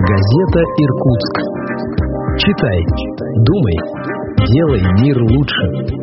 Газета «Иркутск». Читай, думай, делай мир лучше.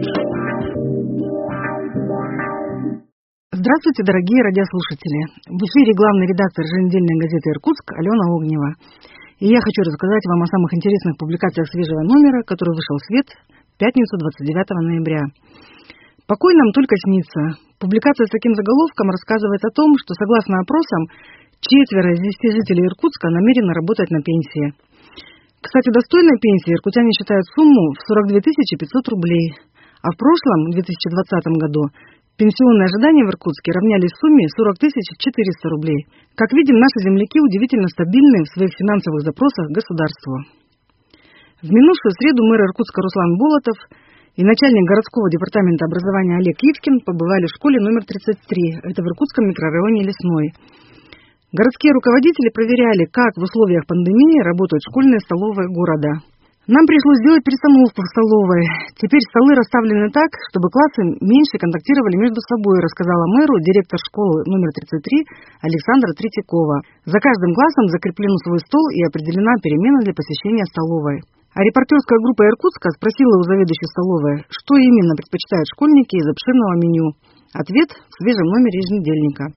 Здравствуйте, дорогие радиослушатели. В эфире главный редактор еженедельной газеты «Иркутск» Алена Огнева. И я хочу рассказать вам о самых интересных публикациях свежего номера, который вышел в свет в пятницу 29 ноября. «Покой нам только снится». Публикация с таким заголовком рассказывает о том, что, согласно опросам, 4 из 10 жителей Иркутска намерены работать на пенсии. Кстати, достойной пенсией иркутяне считают сумму в 42 500 рублей. А в прошлом, 2020 году, пенсионные ожидания в Иркутске равнялись сумме 40 400 рублей. Как видим, наши земляки удивительно стабильны в своих финансовых запросах к государству. В минувшую среду мэр Иркутска Руслан Болотов и начальник городского департамента образования Олег Ивкин побывали в школе номер 33, это в Иркутском микрорайоне Лесной. Городские руководители проверяли, как в условиях пандемии работают школьные столовые города. Нам пришлось сделать перестановку в столовой. Теперь столы расставлены так, чтобы классы меньше контактировали между собой, рассказала мэру директор школы номер 33 Александра Третьякова. За каждым классом закреплен свой стол и определена перемена для посещения столовой. А репортерская группа Иркутска спросила у заведующей столовой, что именно предпочитают школьники из обширного меню. Ответ в свежем номере еженедельника.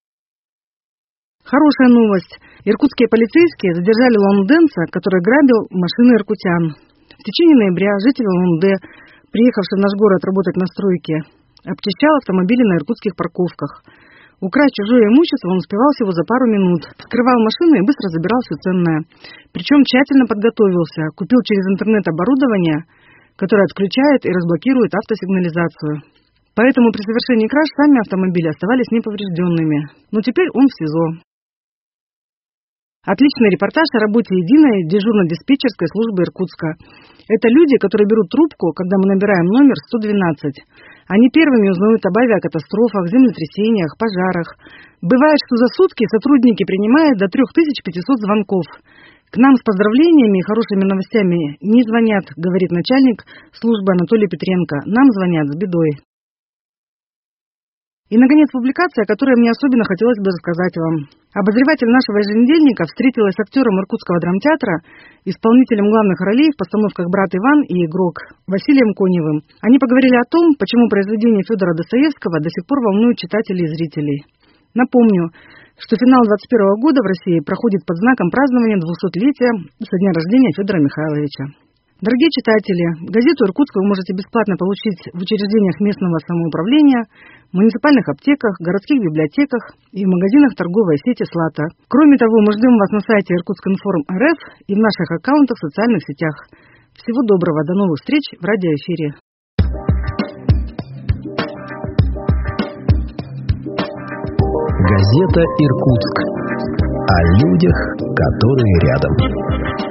Хорошая новость. Иркутские полицейские задержали лондонца, который грабил машины иркутян. В течение ноября житель Лонде, приехавший в наш город работать на стройке, обчищал автомобили на иркутских парковках. Украсть чужое имущество он успевал всего за пару минут. Вскрывал машину и быстро забирал все ценное. Причем тщательно подготовился, купил через интернет оборудование, которое отключает и разблокирует автосигнализацию. Поэтому при совершении краж сами автомобили оставались неповрежденными. Но теперь он в СИЗО. Отличный репортаж о работе единой дежурно-диспетчерской службы Иркутска. Это люди, которые берут трубку, когда мы набираем номер 112. Они первыми узнают об авиакатастрофах, землетрясениях, пожарах. Бывает, что за сутки сотрудники принимают до 3500 звонков. К нам с поздравлениями и хорошими новостями не звонят, говорит начальник службы Анатолий Петренко. Нам звонят с бедой. И, наконец, публикация, о которой мне особенно хотелось бы рассказать вам. Обозреватель нашего еженедельника встретилась с актером Иркутского драмтеатра, исполнителем главных ролей в постановках «Брат Иван» и «Игрок» Василием Коневым. Они поговорили о том, почему произведения Федора Достоевского до сих пор волнуют читателей и зрителей. Напомню, что финал 2021 года в России проходит под знаком празднования 200-летия со дня рождения Федора Михайловича. Дорогие читатели, газету «Иркутск» вы можете бесплатно получить в учреждениях местного самоуправления, муниципальных аптеках, городских библиотеках и в магазинах торговой сети «Слата». Кроме того, мы ждем вас на сайте irkutsk.inform.rf и в наших аккаунтах в социальных сетях. Всего доброго, до новых встреч в радиоэфире. Газета «Иркутск» о людях, которые рядом.